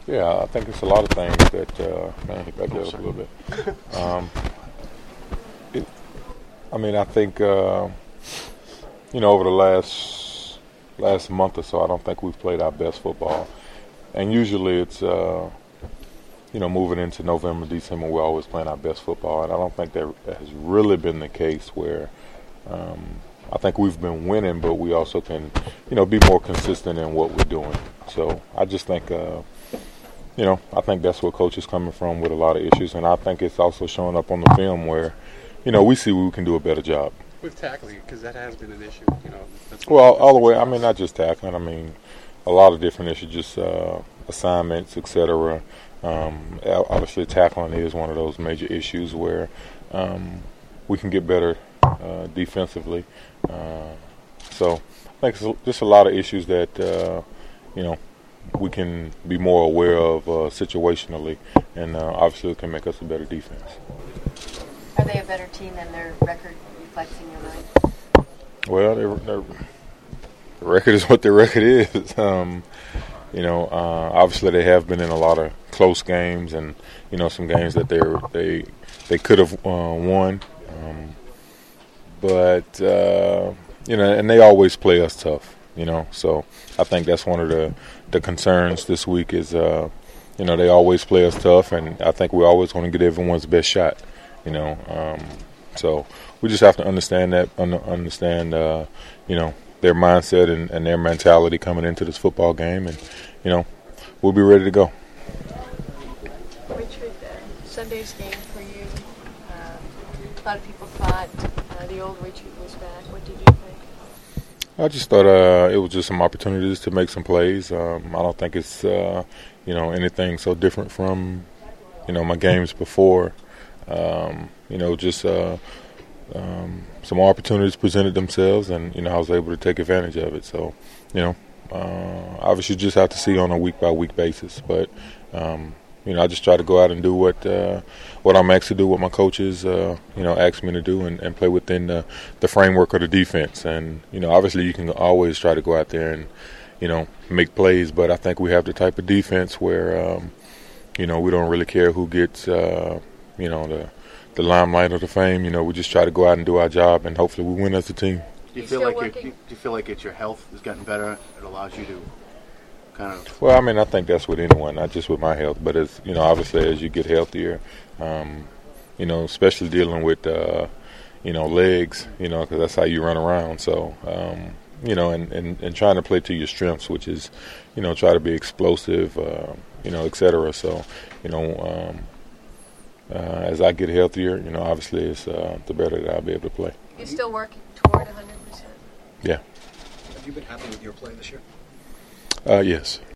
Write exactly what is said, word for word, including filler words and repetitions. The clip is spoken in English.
Yeah, I think it's a lot of things that, uh, man, back there up a little bit. Um, it, I mean, I think, uh, you know, over the last last month or so, I don't think we've played our best football. And usually it's, uh, you know, moving into November, December, we're always playing our best football. And I don't think that has really been the case where um, I think we've been winning, but we also can, you know, be more consistent in what we're doing. So I just think, uh, you know, I think that's where Coach is coming from with a lot of issues. And I think it's also showing up on the film where, you know, we see we can do a better job. With tackling, because that has been an issue, you know. That's well, all the way, I mean, not just tackling. I mean, a lot of different issues, just uh, assignments, et cetera. Um, obviously, tackling is one of those major issues where um, we can get better uh, defensively. Uh, so I think it's just a lot of issues that, uh, you know, we can be more aware of uh, situationally, and uh, obviously it can make us a better defense. Are they a better team than their record reflects in your mind? Well, their, their, the record is what their record is. Um, you know, uh, obviously they have been in a lot of close games, and you know, some games that they they they could have uh, won, um, but uh, you know, and they always play us tough. You know, so I think that's one of the the concerns this week is, uh, you know, they always play us tough, and I think we always want to get everyone's best shot. You know, um, so we just have to understand that, un- understand, uh, you know, their mindset and, and their mentality coming into this football game, and you know, we'll be ready to go. Richard, uh, Sunday's game for you. Uh, a lot of people thought uh, the old Richard was back. What did you think? I just thought uh, it was just some opportunities to make some plays. Um, I don't think it's uh, you know, anything so different from, you know, my games before. Um, you know, just uh, um, some opportunities presented themselves, and you know, I was able to take advantage of it. So, you know, uh, obviously, you just have to see on a week by week basis. But um, you know, I just try to go out and do what uh, what I'm asked to do, what my coaches uh, you know ask me to do, and, and play within the, the framework of the defense. And you know, obviously, you can always try to go out there and you know make plays, but I think we have the type of defense where um, you know we don't really care who gets uh, you know the the limelight or the fame. You know, we just try to go out and do our job, and hopefully, we win as a team. Do you feel like it, do you feel like it's your health has gotten better? It allows you to kind of. Well, I mean, I think that's with anyone, not just with my health, but as you know, obviously, as you get healthier, um, you know, especially dealing with uh, you know legs, you know, because that's how you run around. So, um, you know, and, and, and trying to play to your strengths, which is, you know, try to be explosive, uh, you know, et cetera. So, you know, um, uh, as I get healthier, you know, obviously, it's uh, the better that I'll be able to play. You're still working toward one hundred percent? Yeah. Have you been happy with your play this year? Uh, yes.